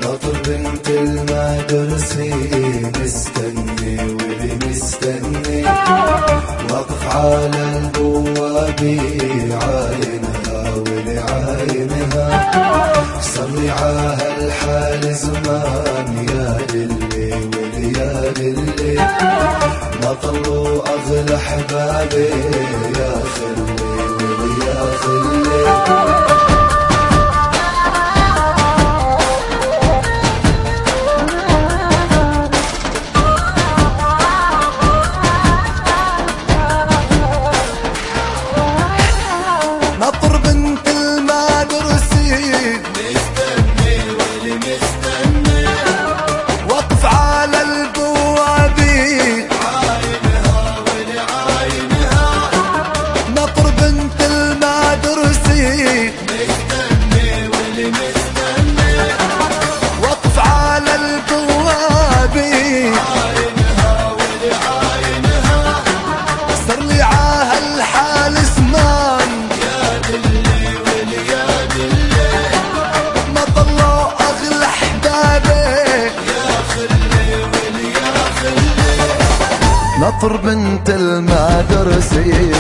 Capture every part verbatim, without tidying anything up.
ناطر بنت المدرسي مستني واللي مستني واقف على البوابة عاينها واللي عاينها صلي عاها الحال زمان يا دلي واللي يا دلي ما طلوا أغلى حبابي يا خلي واللي يا خلي ناطر بنت المدرسي مستني واللي مستني واقف على البوابي عاينها واللي عاينها ناطر بنت المدرسي مستني واللي مستني واقف على البوابي عاينها واللي عاينها صار لي عاها الحال زمان يا دلي واللي يا دلي ما طلعوا اغلى احبابي يا خلي واللي يا خلي ناطر بنت المدرسي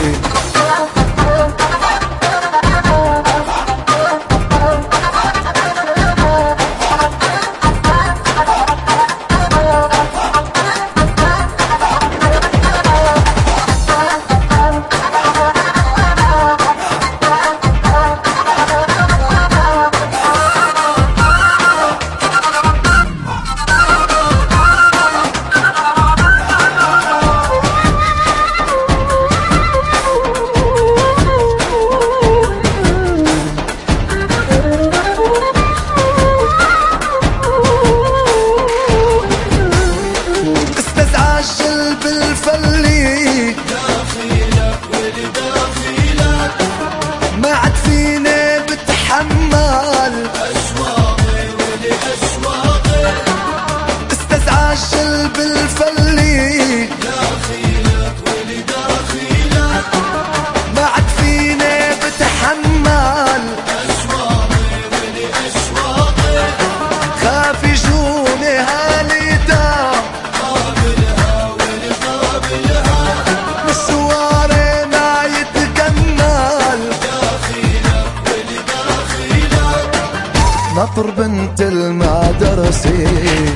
استزعجل بالفلي داخلك واللي داخلك ما عاد فيني بتحمل أشواقي واللي أشواقي استزعجل بالفلي داخلك واللي داخلك ما عاد فيني بتحمل أشواقي واللي أشواقي خاف يجوني هاليدا قابلها واللي قابلها مشواري ما يتكمل داخلك واللي داخلك ناطر بنت المدرسي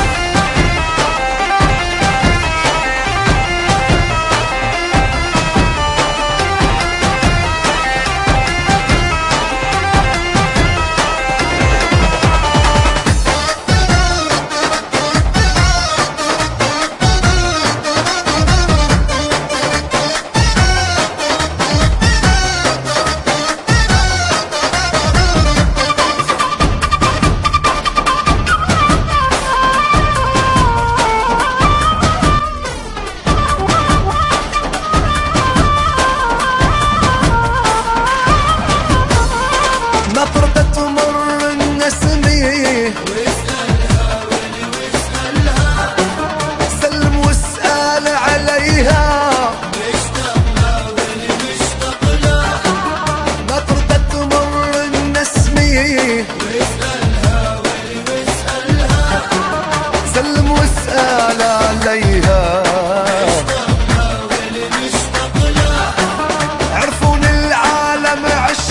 نطرة تمر النسمي واسألها واللي واسألها سلم واسأل عليها مشتاقها واللي مشتاق لها نطرة تمر النسمي واسألها واللي واسألها سلم واسأل عليها مشتاقها واللي مشتاق لها عرفوني العالم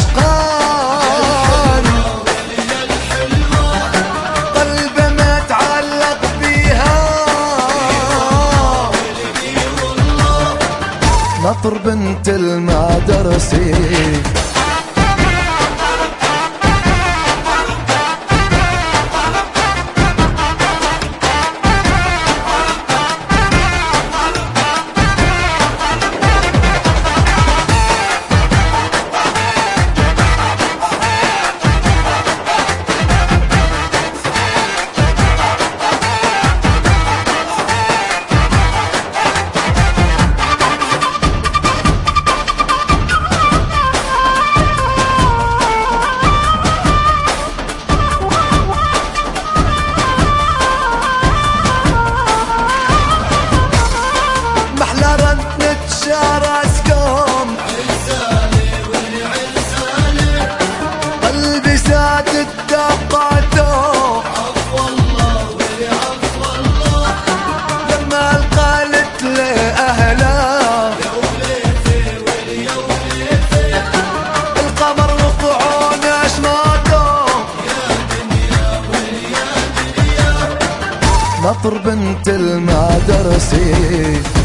عشقان واللي الحلوة قلبي ما تعلق بيها والله نطر بنت المدرسي نطر بنت المدرسي.